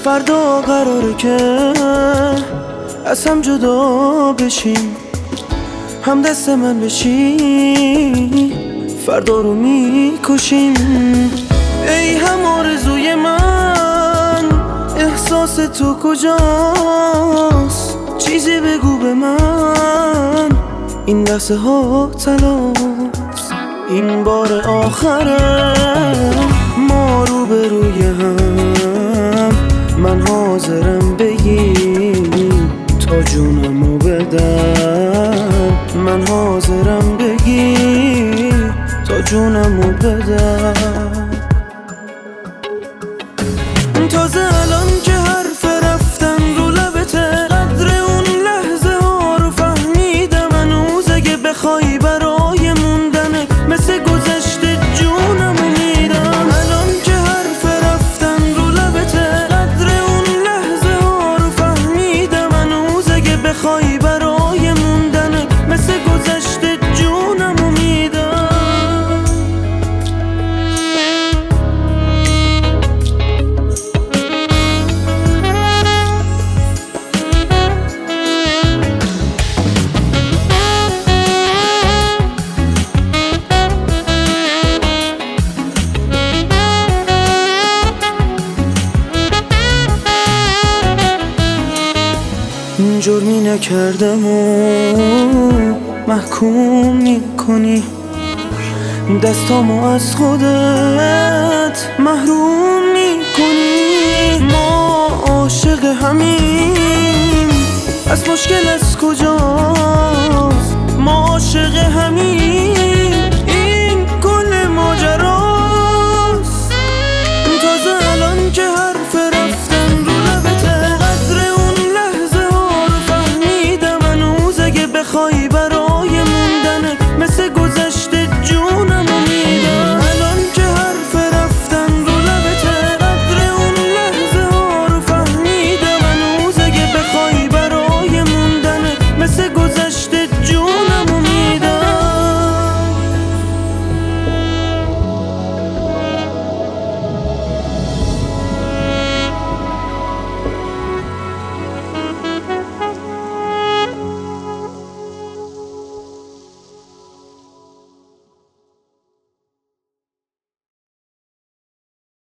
فردا قراره که از هم جدا بشیم، هم دست من بشی فردا رو میکشیم. ای هم آرزوی من، احساس تو کجاست؟ چیزی بگو به من، این لحظه ها تلاست، این بار آخره ما رو به روی هم. من حاضرم بگی تا جونمو بدم، من حاضرم بگی تا جونمو بدم. تازه الان که حرف رفتن رو لبته، قدر اون لحظه ها رو فهمیدم. هنوز اگه بخوای برای موندنه مثل گذشته جونمو میدم. الان که حرف رفتن رو لبته، قدر اون لحظه ها رو فهمیدم. هنوز اگه بخوای برای موندنه مثل گذشته جونمو میدم. جرمی نکردم و محکوم میکنی، دستامو از خودت محروم میکنی. ما عاشق همیم، از مشکل از کجاست؟ ما عاشق همیم،